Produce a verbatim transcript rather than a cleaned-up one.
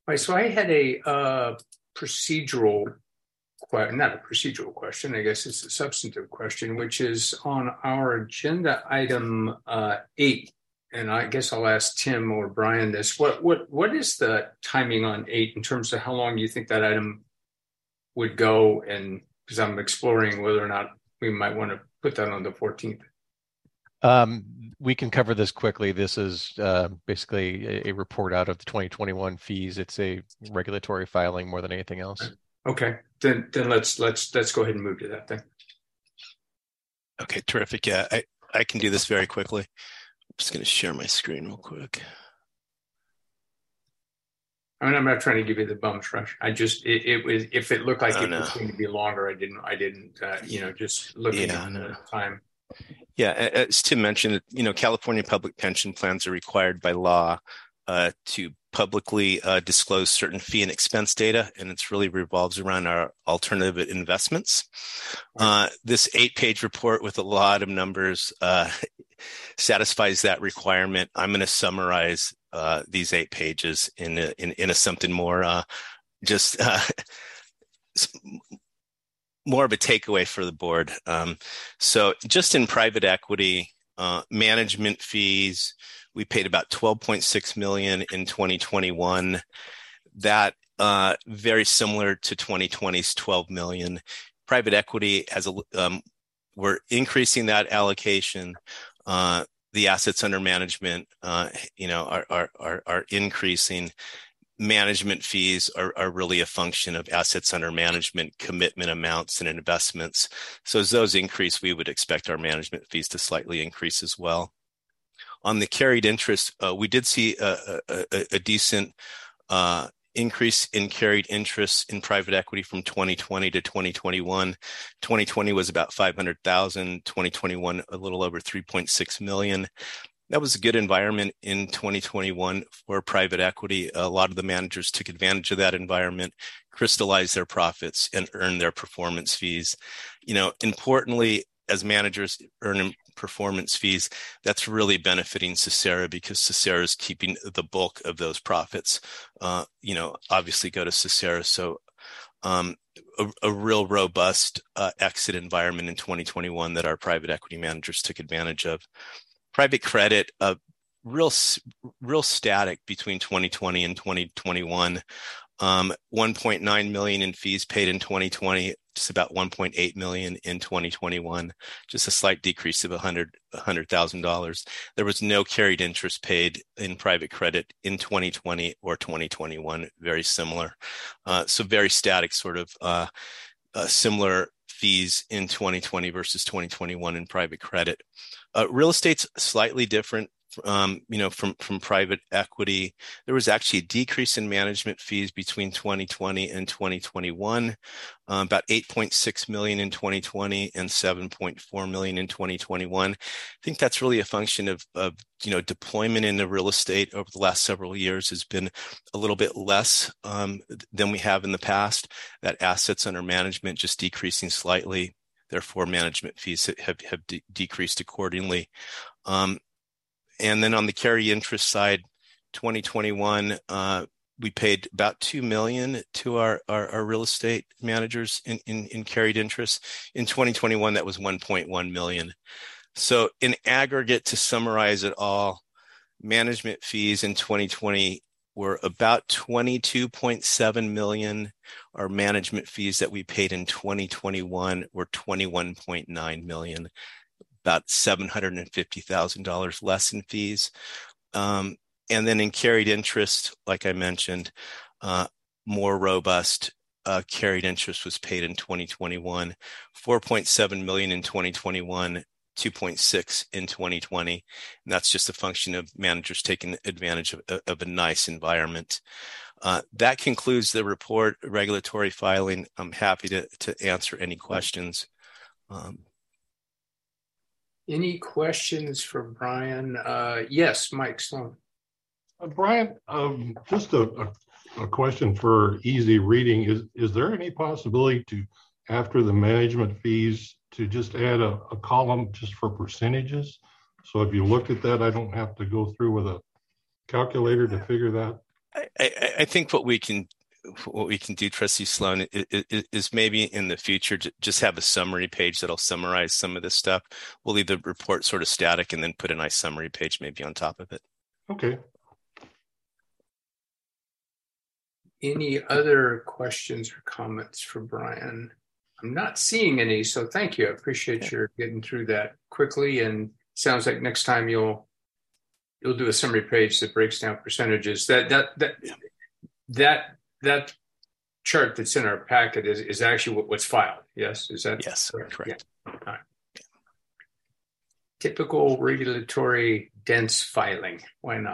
Right, so I had a uh, procedural question, not a procedural question, I guess it's a substantive question, which is on our agenda item uh, eight. And I guess I'll ask Tim or Brian this. What what what is the timing on eight in terms of how long you think that item would go? And because I'm exploring whether or not we might want to put that on the fourteenth. Um, we can cover this quickly. This is uh, basically a, a report out of the twenty twenty-one fees. It's a regulatory filing more than anything else. Okay, then then let's let's let's go ahead and move to that then. Okay, terrific. Yeah, I, I can do this very quickly. I'm just going to share my screen real quick. I mean, I'm not trying to give you the bum's rush. I just it, it was if it looked like oh, it no. was going to be longer, I didn't I didn't uh, you know just looking yeah, at no. the time. Yeah, as Tim mentioned, you know, California public pension plans are required by law uh, to publicly uh, disclose certain fee and expense data, and it's really revolves around our alternative investments. Uh, this eight-page report with a lot of numbers uh, satisfies that requirement. I'm going to summarize uh, these eight pages in a, in, in a something more uh, just uh, more of a takeaway for the board. Um, so just in private equity, uh, management fees, we paid about twelve point six million dollars in twenty twenty-one. That uh, very similar to twenty twenty's twelve million dollars. Private equity has a, um, we're increasing that allocation. Uh, the assets under management, uh, you know, are, are, are, are increasing. Management fees are, are really a function of assets under management, commitment amounts, and investments. So as those increase, we would expect our management fees to slightly increase as well. On the carried interest, uh, we did see a, a, a decent uh, increase in carried interest in private equity from twenty twenty to twenty twenty-one. twenty twenty was about five hundred thousand, twenty twenty-one a little over three point six million. That was a good environment in twenty twenty-one for private equity. A lot of the managers took advantage of that environment, crystallized their profits, and earned their performance fees. You know, importantly, as managers earn performance fees, that's really benefiting Cicera because Cicera is keeping the bulk of those profits. Uh, you know, obviously go to Cicera. So um, a, a real robust uh, exit environment in twenty twenty-one that our private equity managers took advantage of. Private credit, uh, real, real static between twenty twenty and twenty twenty-one. Um, one point nine million in fees paid in twenty twenty, just about one point eight million in twenty twenty-one, just a slight decrease of one hundred thousand dollars. There was no carried interest paid in private credit in twenty twenty or twenty twenty-one, very similar. Uh, so very static, sort of uh, uh, similar fees in twenty twenty versus twenty twenty-one in private credit. Uh, real estate's slightly different. Um, you know, from, from private equity, there was actually a decrease in management fees between twenty twenty and twenty twenty-one, uh, about eight point six million in twenty twenty and seven point four million in twenty twenty-one. I think that's really a function of, of, you know, deployment in the real estate over the last several years has been a little bit less um, than we have in the past. That assets under management just decreasing slightly. Therefore, management fees have, have de- decreased accordingly. Um, And then on the carry interest side, twenty twenty-one, uh, we paid about two million dollars to our, our, our real estate managers in, in, in carried interest. In twenty twenty-one, that was one point one million dollars. So in aggregate, to summarize it all, management fees in twenty twenty were about twenty-two point seven million dollars. Our management fees that we paid in twenty twenty-one were twenty-one point nine million dollars. About seven hundred fifty thousand dollars less in fees. Um, and then in carried interest, like I mentioned, uh, more robust uh, carried interest was paid in twenty twenty-one, four point seven million dollars in twenty twenty-one, two point six in twenty twenty. And that's just a function of managers taking advantage of, of a nice environment. Uh, that concludes the report, regulatory filing. I'm happy to, to answer any questions. Um, Any questions for Brian? Uh, yes, Mike Sloan. Uh, Brian, um, just a, a, a question for easy reading. Is is there any possibility to, after the management fees, to just add a, a column just for percentages? So if you look at that, I don't have to go through with a calculator to figure that. I, I, I think what we can what we can do, Trustee Sloan, is, is maybe in the future just have a summary page that'll summarize some of this stuff. We'll leave the report sort of static and then put a nice summary page maybe on top of it. Okay. Any other questions or comments for Brian? I'm not seeing any, so thank you. I appreciate your getting through that quickly. And sounds like next time you'll you'll do a summary page that breaks down percentages. That that that that that chart that's in our packet is, is actually what, what's filed. Yes, is that yes, correct? correct. Yeah. All right. Typical regulatory dense filing. Why not?